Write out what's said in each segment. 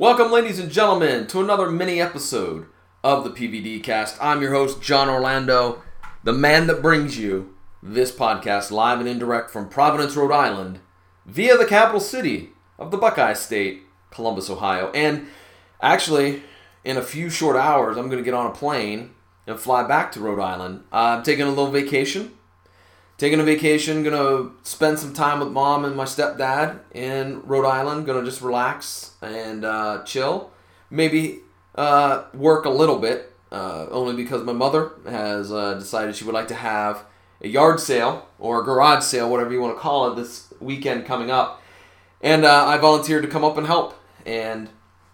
Welcome, ladies and gentlemen, to another mini episode of the PVD Cast. I'm your host, John Orlando, the man that brings you this podcast live and indirect from Providence, Rhode Island, via the capital city of the Buckeye State, Columbus, Ohio. And actually, in a few short hours, I'm going to get on a plane and fly back to Rhode Island. I'm taking a little vacation. Going to spend some time with mom and my stepdad in Rhode Island. Going to just relax and chill. Maybe work a little bit, only because my mother has decided she would like to have a yard sale or a garage sale, whatever you want to call it, this weekend coming up. And I volunteered to come up and help. And,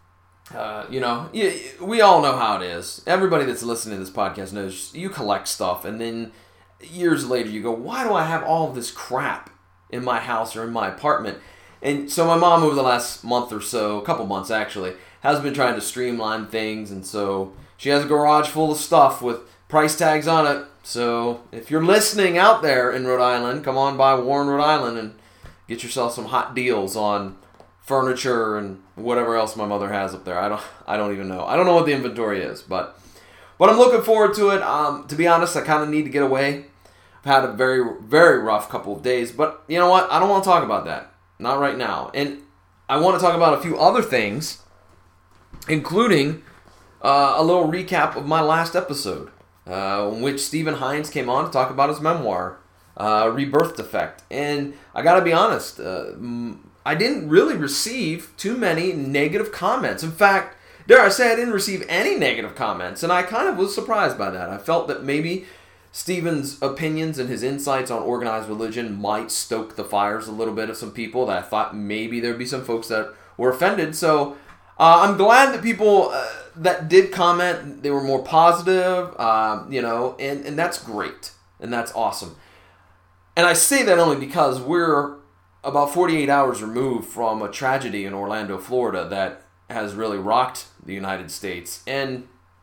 we all know how it is. Everybody that's listening to this podcast knows you collect stuff, and then years later you go, why do I have all of this crap in my house or in my apartment? And so my mom, over the last month or so, a couple months actually, has been trying to streamline things, and so she has a garage full of stuff with price tags on it. So if you're listening out there in Rhode Island, come on by Warren, Rhode Island, and get yourself some hot deals on furniture and whatever else my mother has up there. I don't even know. I don't know what the inventory is, but I'm looking forward to it. To be honest, I kind of need to get away. I've had a very, very rough couple of days, but you know what? I don't want to talk about that. Not right now. And I want to talk about a few other things, including a little recap of my last episode, in which Stephen Hines came on to talk about his memoir, Rebirth Defect. And I got to be honest, I didn't really receive too many negative comments. In fact, dare I say, I didn't receive any negative comments, and I kind of was surprised by that. I felt that maybe Stephen's opinions and his insights on organized religion might stoke the fires a little bit of some people, that I thought maybe there'd be some folks that were offended. So I'm glad that people that did comment, they were more positive, and that's great, and that's awesome. And I say that only because we're about 48 hours removed from a tragedy in Orlando, Florida that has really rocked the United States. And,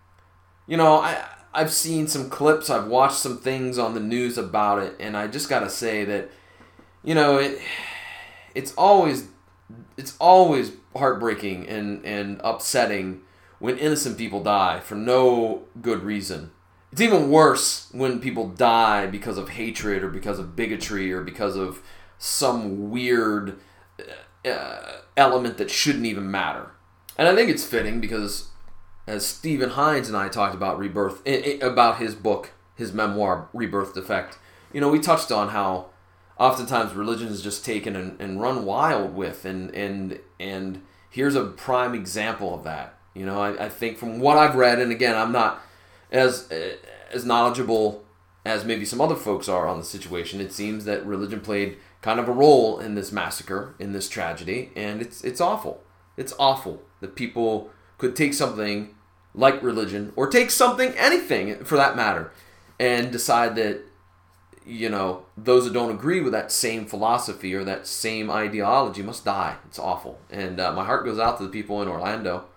I've seen some clips, I've watched some things on the news about it, and I just gotta say that, it's always heartbreaking and upsetting when innocent people die for no good reason. It's even worse when people die because of hatred or because of bigotry or because of some weird element that shouldn't even matter. And I think it's fitting because, as Stephen Hines and I talked about about his book, his memoir, Rebirth Defect, we touched on how oftentimes religion is just taken and run wild with, and here's a prime example of that. I think from what I've read, and again, I'm not as knowledgeable as maybe some other folks are on the situation, it seems that religion played kind of a role in this massacre, in this tragedy, and it's awful. It's awful that people could take something like religion, or take something, anything for that matter, and decide that, those that don't agree with that same philosophy or that same ideology must die. It's awful. And my heart goes out to the people in Orlando.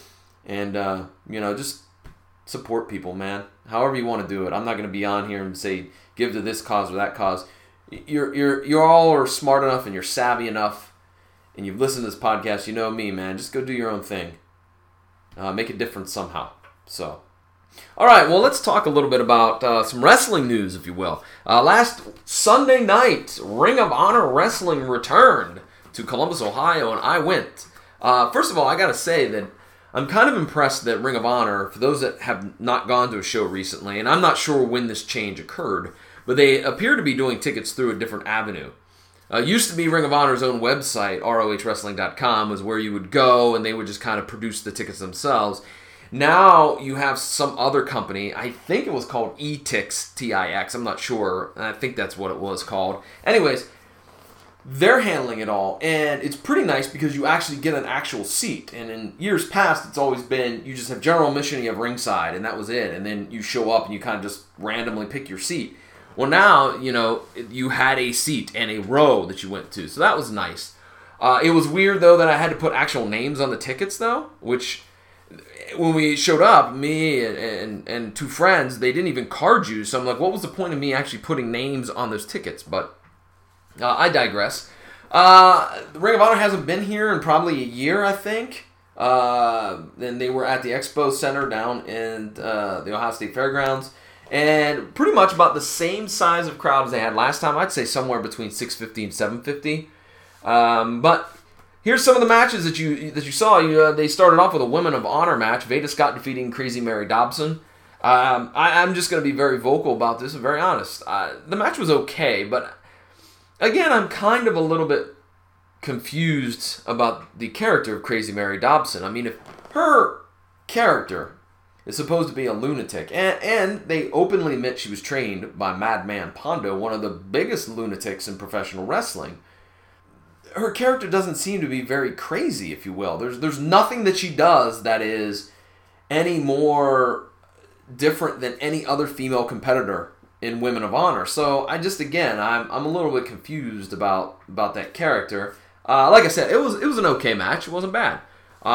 And, just support people, man. However you want to do it. I'm not going to be on here and say, give to this cause or that cause. You're all are smart enough and you're savvy enough, and you've listened to this podcast, you know me, man. Just go do your own thing. Make a difference somehow. So, all right, well, let's talk a little bit about some wrestling news, if you will. Last Sunday night, Ring of Honor Wrestling returned to Columbus, Ohio, and I went. First of all, I got to say that I'm kind of impressed that Ring of Honor, for those that have not gone to a show recently, and I'm not sure when this change occurred, but they appear to be doing tickets through a different avenue. Used to be Ring of Honor's own website, ROHWrestling.com, was where you would go and they would just kind of produce the tickets themselves. Now you have some other company, I think it was called eTix, T-I-X, I'm not sure, I think that's what it was called. Anyways, they're handling it all, and it's pretty nice because you actually get an actual seat. And in years past, it's always been, you just have general admission, you have ringside, and that was it. And then you show up and you kind of just randomly pick your seat. Well, now, you had a seat and a row that you went to, so that was nice. It was weird, though, that I had to put actual names on the tickets, though, which, when we showed up, me and two friends, they didn't even card you, so I'm like, what was the point of me actually putting names on those tickets? But I digress. The Ring of Honor hasn't been here in probably a year, I think. And they were at the Expo Center down in the Ohio State Fairgrounds. And pretty much about the same size of crowd as they had last time. I'd say somewhere between 650 and 750. But here's some of the matches that you saw. They started off with a Women of Honor match. Veda Scott defeating Crazy Mary Dobson. I'm just going to be very vocal about this and very honest. The match was okay, but again, I'm kind of a little bit confused about the character of Crazy Mary Dobson. I mean, if her character is supposed to be a lunatic, and they openly admit she was trained by Madman Pondo, one of the biggest lunatics in professional wrestling, her character doesn't seem to be very crazy, if you will. There's nothing that she does that is any more different than any other female competitor in Women of Honor. So I'm a little bit confused about that character. Like I said, it was an okay match. It wasn't bad.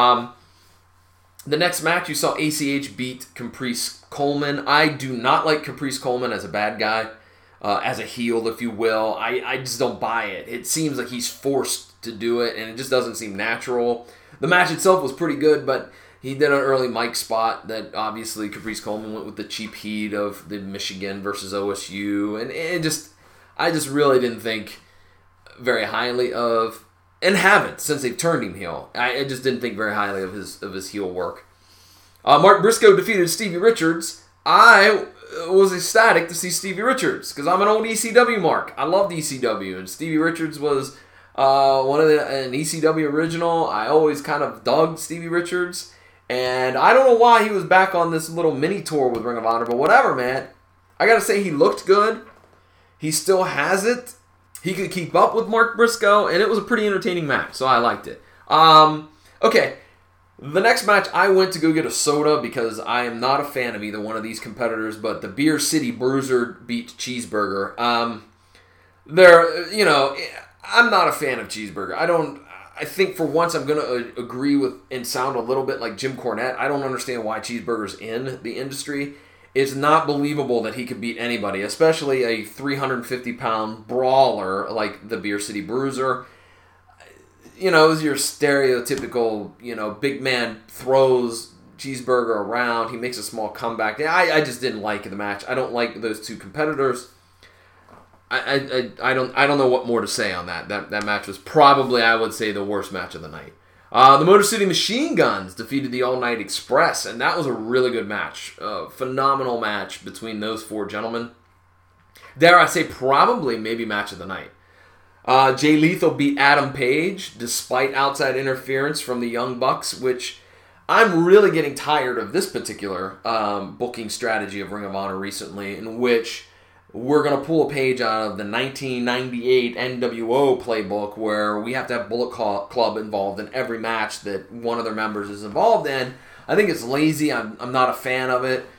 The next match, you saw ACH beat Caprice Coleman. I do not like Caprice Coleman as a bad guy, as a heel, if you will. I just don't buy it. It seems like he's forced to do it, and it just doesn't seem natural. The match itself was pretty good, but he did an early mic spot that obviously Caprice Coleman went with the cheap heat of the Michigan versus OSU, and I just really didn't think very highly of, and haven't since they've turned him heel. I just didn't think very highly of his heel work. Mark Briscoe defeated Stevie Richards. I was ecstatic to see Stevie Richards because I'm an old ECW mark. I loved ECW, and Stevie Richards was an ECW original. I always kind of dug Stevie Richards, and I don't know why he was back on this little mini tour with Ring of Honor, but whatever, man. I gotta say, he looked good. He still has it. He could keep up with Mark Briscoe, and it was a pretty entertaining match, so I liked it. Okay, the next match, I went to go get a soda because I am not a fan of either one of these competitors, but the Beer City Bruiser beat Cheeseburger. I'm not a fan of Cheeseburger. I think for once I'm going to agree with and sound a little bit like Jim Cornette. I don't understand why Cheeseburger's in the industry. It's not believable that he could beat anybody, especially a 350-pound brawler like the Beer City Bruiser. It was your stereotypical, big man throws Cheeseburger around. He makes a small comeback. I just didn't like the match. I don't like those two competitors. I don't know what more to say on that. That match was probably, I would say, the worst match of the night. The Motor City Machine Guns defeated the All Night Express, and that was a really good match. Phenomenal match between those four gentlemen. Dare I say, probably maybe match of the night. Jay Lethal beat Adam Page despite outside interference from the Young Bucks, which I'm really getting tired of this particular booking strategy of Ring of Honor recently, in which we're going to pull a page out of the 1998 NWO playbook where we have to have Bullet Club involved in every match that one of their members is involved in. I think it's lazy. I'm not a fan of it.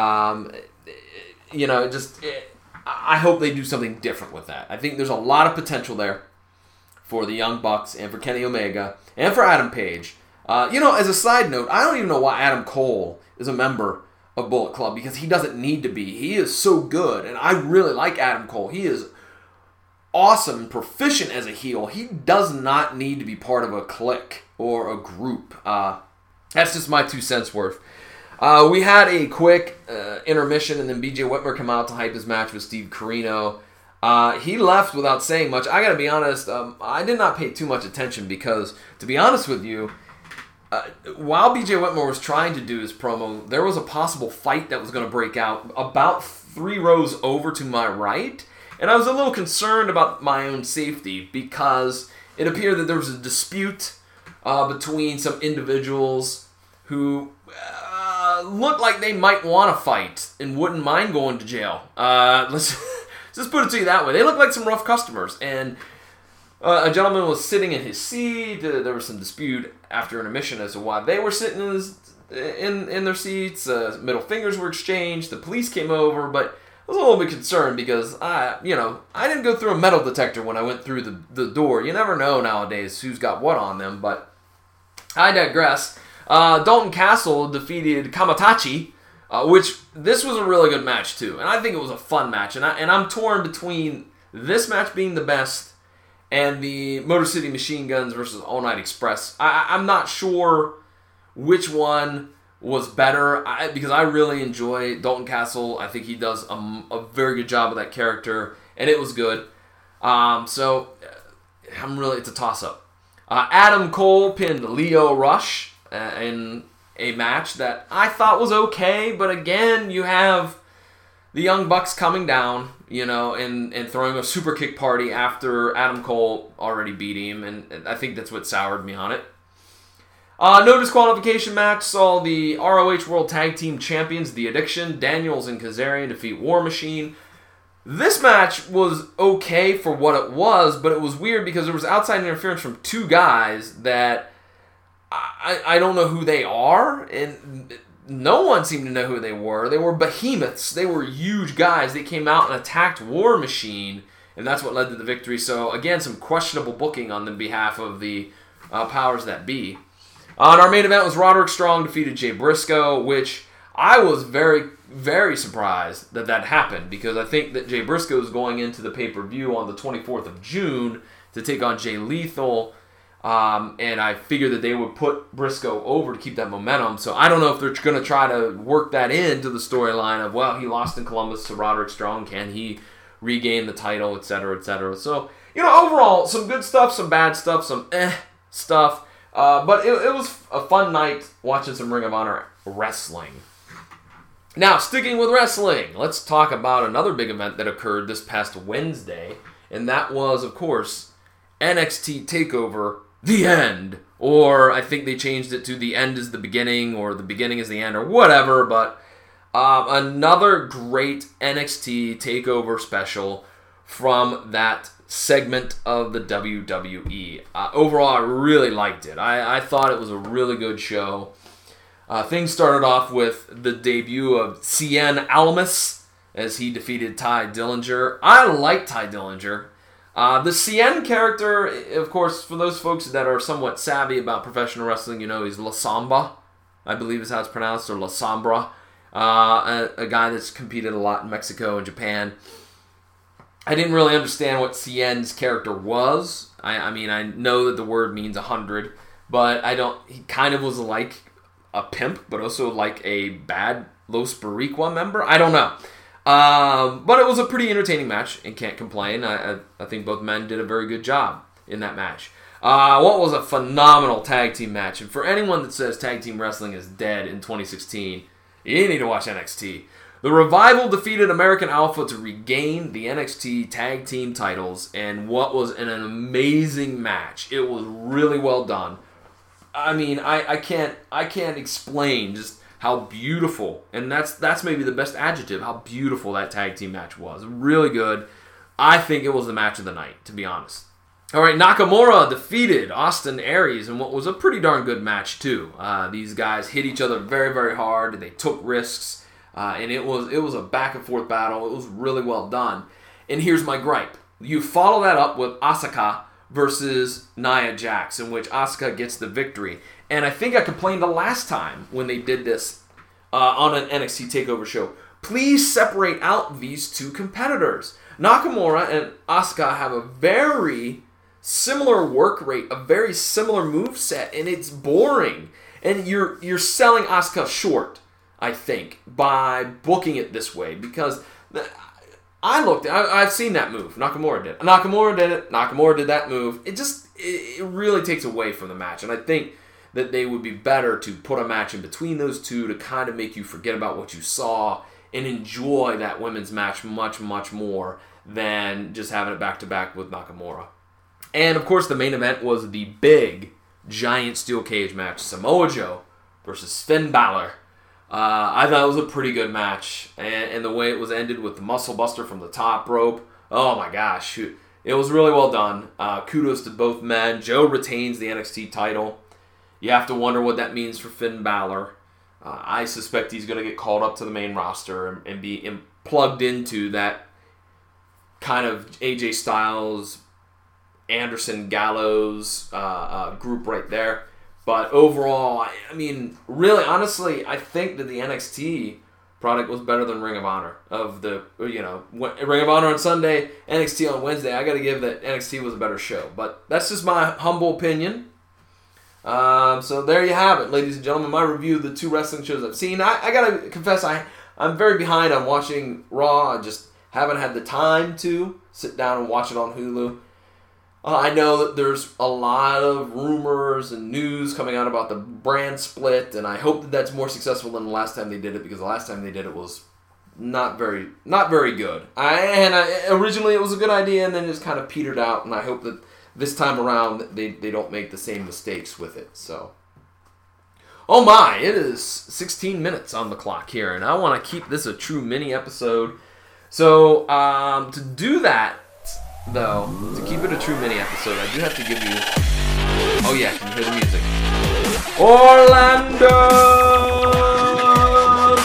I hope they do something different with that. I think there's a lot of potential there for the Young Bucks and for Kenny Omega and for Adam Page. As a side note, I don't even know why Adam Cole is a member of Bullet Club because he doesn't need to be. He is so good, and I really like Adam Cole. He is awesome and proficient as a heel. He does not need to be part of a clique or a group. That's just my 2 cents worth. We had a quick intermission, and then BJ Whitmer come out to hype his match with Steve Corino. He left without saying much. I gotta be honest, I did not pay too much attention because, to be honest with you, while BJ Whitmer was trying to do his promo, there was a possible fight that was going to break out about 3 rows over to my right, and I was a little concerned about my own safety because it appeared that there was a dispute between some individuals who looked like they might want to fight and wouldn't mind going to jail. Let's just put it to you that way. They looked like some rough customers, and a gentleman was sitting in his seat. There was some dispute after intermission as to why they were sitting in their seats. Middle fingers were exchanged. The police came over, but I was a little bit concerned because I didn't go through a metal detector when I went through the door. You never know nowadays who's got what on them, but I digress. Dalton Castle defeated Kamatachi, which this was a really good match too, and I think it was a fun match. And I'm torn between this match being the best and the Motor City Machine Guns versus All Night Express. I'm not sure which one was better, because I really enjoy Dalton Castle. I think he does a very good job of that character, and it was good. So it's a toss-up. Adam Cole pinned Lio Rush in a match that I thought was okay, but again, you have the Young Bucks coming down, and throwing a super kick party after Adam Cole already beat him, and I think that's what soured me on it. No disqualification match saw the ROH World Tag Team Champions, The Addiction, Daniels and Kazarian defeat War Machine. This match was okay for what it was, but it was weird because there was outside interference from two guys that I don't know who they are, and no one seemed to know who they were. They were behemoths. They were huge guys. They came out and attacked War Machine, and that's what led to the victory. So, again, some questionable booking on the behalf of the powers that be. And our main event was Roderick Strong defeated Jay Briscoe, which I was very, very surprised that happened, because I think that Jay Briscoe is going into the pay-per-view on the 24th of June to take on Jay Lethal, and I figured that they would put Briscoe over to keep that momentum. So I don't know if they're going to try to work that into the storyline of, well, he lost in Columbus to Roderick Strong, can he regain the title, etc., etc. So, overall, some good stuff, some bad stuff, some stuff. But it was a fun night watching some Ring of Honor wrestling. Now, sticking with wrestling, let's talk about another big event that occurred this past Wednesday, and that was, of course, NXT TakeOver The End. Or I think they changed it to The End is the Beginning, or The Beginning is the End, or whatever, but another great NXT TakeOver special from that segment of the WWE. Overall, I really liked it. I thought it was a really good show. Things started off with the debut of Cien Almas as he defeated Ty Dillinger. I like Ty Dillinger. The Cien character, of course, for those folks that are somewhat savvy about professional wrestling, he's La Samba, I believe is how it's pronounced, or La Sombra. A guy that's competed a lot in Mexico and Japan. I didn't really understand what Cien's character was. I mean, I know that the word means 100, but he kind of was like a pimp, but also like a bad Los Barriqua member. I don't know. But it was a pretty entertaining match, and can't complain. I think both men did a very good job in that match. What was a phenomenal tag team match. And for anyone that says tag team wrestling is dead in 2016, you need to watch NXT. The Revival defeated American Alpha to regain the NXT tag team titles, and what was an amazing match. It was really well done. I mean, I can't explain just how beautiful, and that's maybe the best adjective, how beautiful that tag team match was. Really good. I think it was the match of the night, to be honest. All right, Nakamura defeated Austin Aries in what was a pretty darn good match, too. These guys hit each other very, very hard. They took risks. And it was a back-and-forth battle. It was really well done. And here's my gripe. You follow that up with Asuka versus Nia Jax, in which Asuka gets the victory. And I think I complained the last time when they did this on an NXT TakeOver show. Please separate out these two competitors. Nakamura and Asuka have a very similar work rate, a very similar moveset, and it's boring. And you're selling Asuka short, I think, by booking it this way, because I've seen that move. Nakamura did it. Nakamura did that move. It really takes away from the match, and I think that they would be better to put a match in between those two to kind of make you forget about what you saw and enjoy that women's match much, much more than just having it back-to-back with Nakamura. And, of course, the main event was the big, giant steel cage match, Samoa Joe versus Finn Balor. I thought it was a pretty good match, and the way it was ended with the muscle buster from the top rope, oh my gosh, it was really well done. Kudos to both men. Joe retains the NXT title. You have to wonder what that means for Finn Balor. I suspect he's going to get called up to the main roster and be plugged into that kind of AJ Styles, Anderson, Gallows group right there. But overall, I mean, really, honestly, I think that the NXT product was better than Ring of Honor. Ring of Honor on Sunday, NXT on Wednesday. I got to give that NXT was a better show. But that's just my humble opinion. So there you have it, ladies and gentlemen. My review of the 2 wrestling shows I've seen. I gotta confess, I'm very behind on watching Raw. I just haven't had the time to sit down and watch it on Hulu. I know that there's a lot of rumors and news coming out about the brand split, and I hope that that's more successful than the last time they did it, because the last time they did it was not very good. Originally it was a good idea, and then it just kind of petered out, and I hope that this time around they don't make the same mistakes with it. So, oh my, it is 16 minutes on the clock here, and I want to keep this a true mini episode. So, to do that, though, to keep it a true mini episode, I do have to give you... Oh yeah, can you hear the music? Orlando's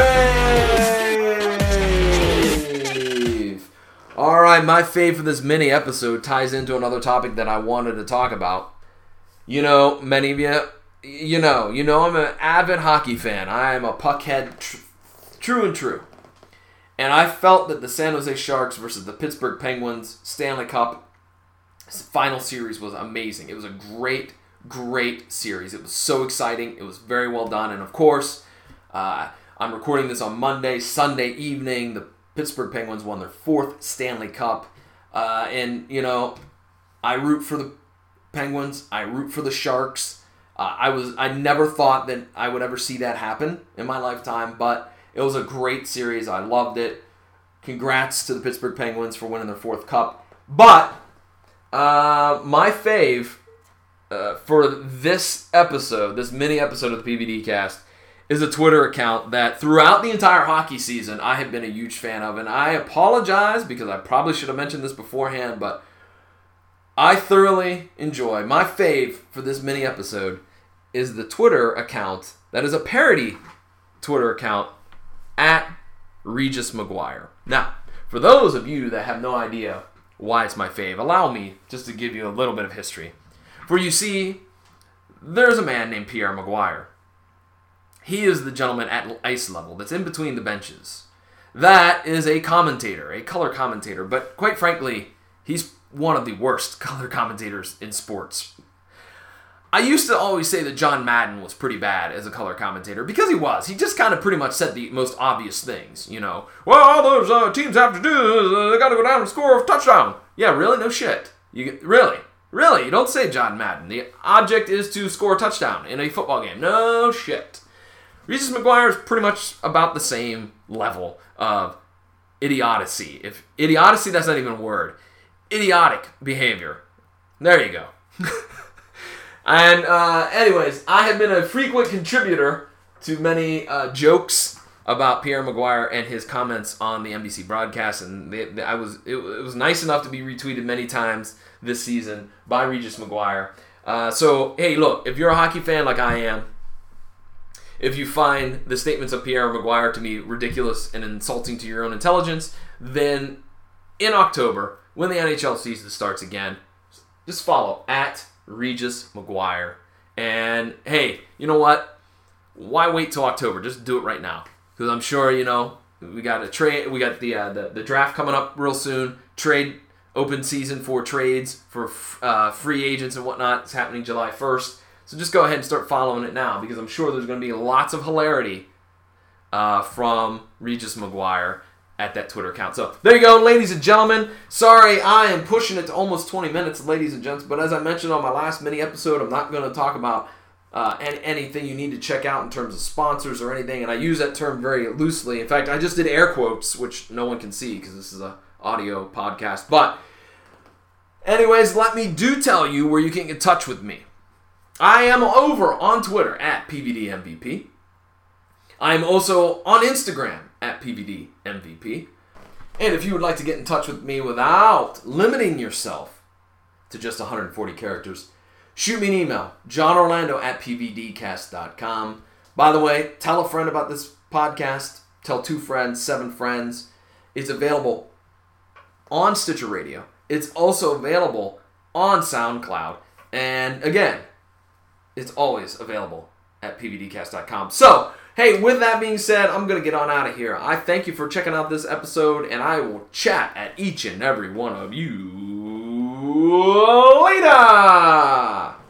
Fave! Alright, my fave for this mini episode ties into another topic that I wanted to talk about. You know, many of you, you know I'm an avid hockey fan. I am a puckhead, true and true. And I felt that the San Jose Sharks versus the Pittsburgh Penguins Stanley Cup final series was amazing. It was a great, great series. It was so exciting. It was very well done. And of course, I'm recording this on Monday, Sunday evening. The Pittsburgh Penguins won their 4th Stanley Cup. And, you know, I root for the Penguins. I root for the Sharks. I never thought that I would ever see that happen in my lifetime, but it was a great series. I loved it. Congrats to the Pittsburgh Penguins for winning their 4th cup. But my fave for this episode, this mini episode of the PVD Cast, is a Twitter account that throughout the entire hockey season I have been a huge fan of. And I apologize because I probably should have mentioned this beforehand, but I thoroughly enjoy. My fave for this mini episode is the Twitter account that is a parody Twitter account at Regis McGuire. Now, for those of you that have no idea why it's my fave, allow me just to give you a little bit of history. For you see, there's a man named Pierre McGuire. He is the gentleman at ice level that's in between the benches. That is a commentator, a color commentator, but quite frankly, he's one of the worst color commentators in sports. I used to always say that John Madden was pretty bad as a color commentator, because he was. He just kind of pretty much said the most obvious things, you know. Well, all those teams have to do is they got to go down and score a touchdown. Yeah, really? No shit. Really? You don't say John Madden. The object is to score a touchdown in a football game. No shit. Regis McGuire is pretty much about the same level of idiocy. If idiocy, that's not even a word. Idiotic behavior. There you go. And anyways, I have been a frequent contributor to many jokes about Pierre McGuire and his comments on the NBC broadcast, and it was nice enough to be retweeted many times this season by Regis McGuire. So, hey, look, if you're a hockey fan like I am, if you find the statements of Pierre McGuire to be ridiculous and insulting to your own intelligence, then in October, when the NHL season starts again, just follow at Regis McGuire. And hey, you know what? Why wait till October? Just do it right now, because I'm sure we got a trade. We got the draft coming up real soon. Trade open season for trades for free agents and whatnot. It's happening July 1st. So just go ahead and start following it now, because I'm sure there's going to be lots of hilarity from Regis McGuire at that Twitter account. So there you go, ladies and gentlemen. Sorry, I am pushing it to almost 20 minutes, ladies and gents. But as I mentioned on my last mini episode, I'm not going to talk about anything you need to check out in terms of sponsors or anything. And I use that term very loosely. In fact, I just did air quotes, which no one can see because this is an audio podcast. But anyways, let me tell you where you can get in touch with me. I am over on Twitter at PVDMVP. I am also on Instagram at PVDMVP. And if you would like to get in touch with me without limiting yourself to just 140 characters, shoot me an email, johnorlando at pvdcast.com. By the way, tell a friend about this podcast. Tell 2 friends, 7 friends. It's available on Stitcher Radio. It's also available on SoundCloud. And again, it's always available at pvdcast.com. So, hey, with that being said, I'm going to get on out of here. I thank you for checking out this episode, and I will chat at each and every one of you later!